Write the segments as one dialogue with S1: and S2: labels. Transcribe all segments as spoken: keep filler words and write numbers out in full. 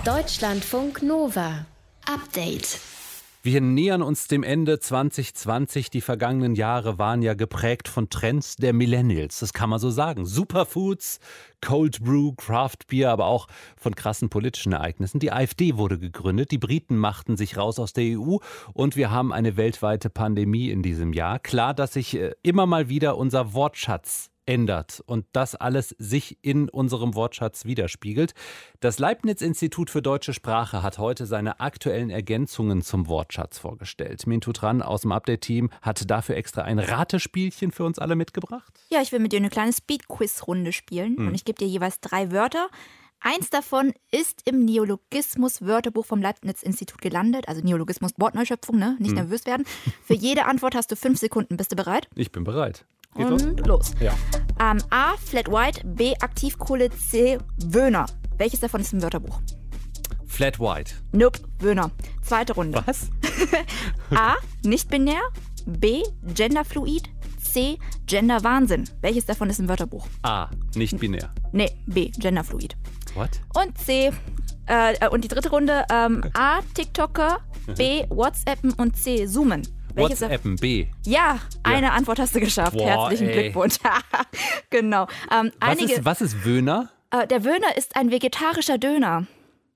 S1: Deutschlandfunk Nova. Update.
S2: Wir nähern uns dem Ende zwanzig zwanzig. Die vergangenen Jahre waren ja geprägt von Trends der Millennials. Das kann man so sagen. Superfoods, Cold Brew, Craft Beer, aber auch von krassen politischen Ereignissen. Die AfD wurde gegründet, die Briten machten sich raus aus der E U und wir haben eine weltweite Pandemie in diesem Jahr. Klar, dass sich immer mal wieder unser Wortschatz ändert und das alles sich in unserem Wortschatz widerspiegelt. Das Leibniz-Institut für deutsche Sprache hat heute seine aktuellen Ergänzungen zum Wortschatz vorgestellt. Mintu Tran aus dem Update-Team hat dafür extra ein Ratespielchen für uns alle mitgebracht.
S3: Ja, ich will mit dir eine kleine Speed-Quiz-Runde spielen hm. und ich gebe dir jeweils drei Wörter. Eins davon ist im Neologismus-Wörterbuch vom Leibniz-Institut gelandet. Also Neologismus, Wortneuschöpfung, ne? Nicht hm. nervös werden. Für jede Antwort hast du fünf Sekunden. Bist du bereit?
S2: Ich bin bereit. Geht
S3: Und los.
S2: Ja.
S3: Ähm, A. Flat White. B. Aktivkohle. C. Wöhner. Welches davon ist im Wörterbuch?
S2: Flat White.
S3: Nope. Wöhner. Zweite Runde.
S2: Was?
S3: A. Nicht-binär. B. Genderfluid. C. Genderwahnsinn. Welches davon ist im Wörterbuch?
S2: A. Nicht-binär.
S3: Nee, B. Genderfluid.
S2: What?
S3: Und C. Äh, und die dritte Runde. Ähm, A. TikToker. B. WhatsAppen und C. Zoomen. Welches
S2: WhatsAppen, B.
S3: Ja, eine ja. Antwort hast du geschafft.
S2: Boah,
S3: Herzlichen
S2: ey.
S3: Glückwunsch. Genau. Ähm,
S2: was,
S3: einige,
S2: ist, was ist Wöhner?
S3: Äh, der Wöhner ist ein vegetarischer Döner.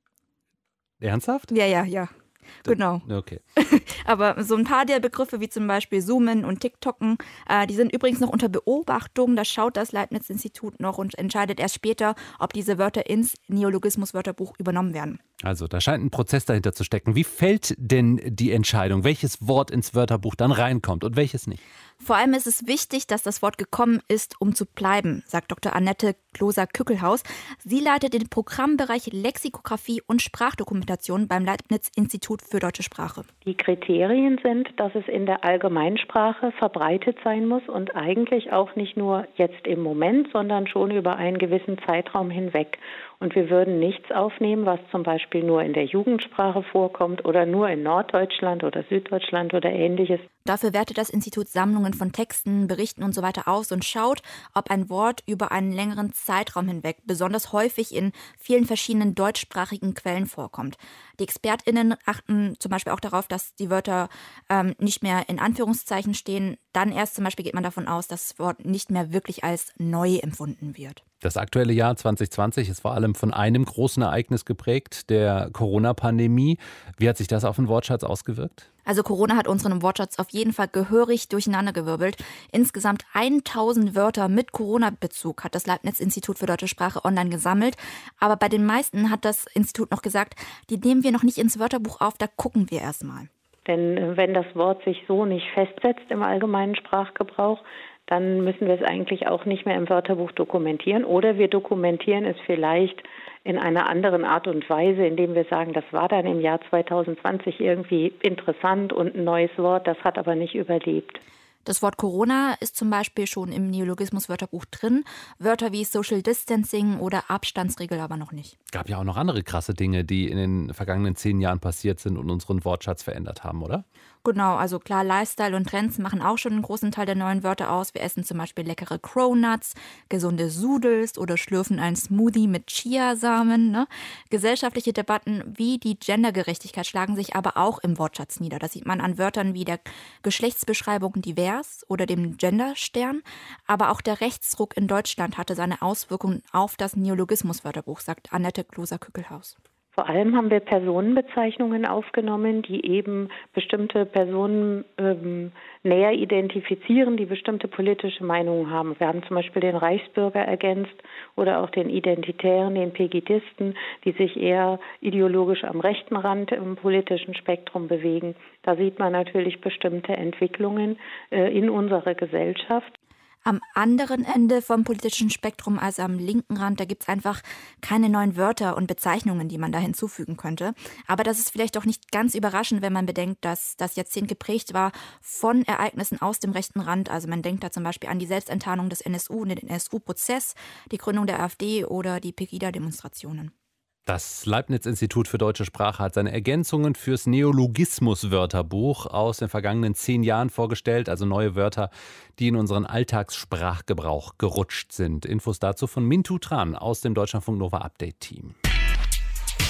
S2: Ernsthaft?
S3: Ja, ja, ja. Genau.
S2: Okay.
S3: Aber so ein paar der Begriffe, wie zum Beispiel Zoomen und TikToken, äh, die sind übrigens noch unter Beobachtung. Da schaut das Leibniz-Institut noch und entscheidet erst später, ob diese Wörter ins Neologismus-Wörterbuch übernommen werden.
S2: Also, da scheint ein Prozess dahinter zu stecken. Wie fällt denn die Entscheidung, welches Wort ins Wörterbuch dann reinkommt und welches nicht?
S3: Vor allem ist es wichtig, dass das Wort gekommen ist, um zu bleiben, sagt Doktor Annette Kloser-Kückelhaus. Sie leitet den Programmbereich Lexikographie und Sprachdokumentation beim Leibniz-Institut für deutsche Sprache.
S4: Die Kriterien sind, dass es in der Allgemeinsprache verbreitet sein muss und eigentlich auch nicht nur jetzt im Moment, sondern schon über einen gewissen Zeitraum hinweg. Und wir würden nichts aufnehmen, was zum Beispiel nur in der Jugendsprache vorkommt oder nur in Norddeutschland oder Süddeutschland oder Ähnliches.
S3: Dafür wertet das Institut Sammlungen von Texten, Berichten und so weiter aus und schaut, ob ein Wort über einen längeren Zeitraum hinweg besonders häufig in vielen verschiedenen deutschsprachigen Quellen vorkommt. Die ExpertInnen achten zum Beispiel auch darauf, dass die Wörter ähm, nicht mehr in Anführungszeichen stehen. Dann erst zum Beispiel geht man davon aus, dass das Wort nicht mehr wirklich als neu empfunden wird.
S2: Das aktuelle Jahr zwanzig zwanzig ist vor allem von einem großen Ereignis geprägt, der Corona-Pandemie. Wie hat sich das auf den Wortschatz ausgewirkt?
S3: Also Corona hat unseren Wortschatz auf jeden Fall gehörig durcheinandergewirbelt. Insgesamt tausend Wörter mit Corona-Bezug hat das Leibniz-Institut für deutsche Sprache online gesammelt. Aber bei den meisten hat das Institut noch gesagt, die nehmen wir noch nicht ins Wörterbuch auf, da gucken wir erst mal.
S4: Denn wenn das Wort sich so nicht festsetzt im allgemeinen Sprachgebrauch, dann müssen wir es eigentlich auch nicht mehr im Wörterbuch dokumentieren. Oder wir dokumentieren es vielleicht in einer anderen Art und Weise, indem wir sagen, das war dann im Jahr zwanzig zwanzig irgendwie interessant und ein neues Wort, das hat aber nicht überlebt.
S3: Das Wort Corona ist zum Beispiel schon im Neologismus-Wörterbuch drin. Wörter wie Social Distancing oder Abstandsregel aber noch nicht.
S2: Gab ja auch noch andere krasse Dinge, die in den vergangenen zehn Jahren passiert sind und unseren Wortschatz verändert haben, oder?
S3: Genau, also klar, Lifestyle und Trends machen auch schon einen großen Teil der neuen Wörter aus. Wir essen zum Beispiel leckere Cronuts, gesunde Sudels oder schlürfen einen Smoothie mit Chiasamen. Ne? Gesellschaftliche Debatten wie die Gendergerechtigkeit schlagen sich aber auch im Wortschatz nieder. Das sieht man an Wörtern wie der Geschlechtsbeschreibung divers oder dem Genderstern. Aber auch der Rechtsruck in Deutschland hatte seine Auswirkungen auf das Neologismus-Wörterbuch, sagt Annette Kloser-Kückelhaus.
S4: Vor allem haben wir Personenbezeichnungen aufgenommen, die eben bestimmte Personen ähm, näher identifizieren, die bestimmte politische Meinungen haben. Wir haben zum Beispiel den Reichsbürger ergänzt oder auch den Identitären, den Pegidisten, die sich eher ideologisch am rechten Rand im politischen Spektrum bewegen. Da sieht man natürlich bestimmte Entwicklungen äh, in unserer Gesellschaft.
S3: Am anderen Ende vom politischen Spektrum, also am linken Rand, da gibt es einfach keine neuen Wörter und Bezeichnungen, die man da hinzufügen könnte. Aber das ist vielleicht auch nicht ganz überraschend, wenn man bedenkt, dass das Jahrzehnt geprägt war von Ereignissen aus dem rechten Rand. Also man denkt da zum Beispiel an die Selbstenttarnung des N S U und den N S U-Prozess, die Gründung der AfD oder die Pegida-Demonstrationen.
S2: Das Leibniz-Institut für deutsche Sprache hat seine Ergänzungen fürs Neologismus-Wörterbuch aus den vergangenen zehn Jahren vorgestellt, also neue Wörter, die in unseren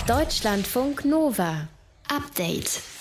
S1: Deutschlandfunk Nova. Update.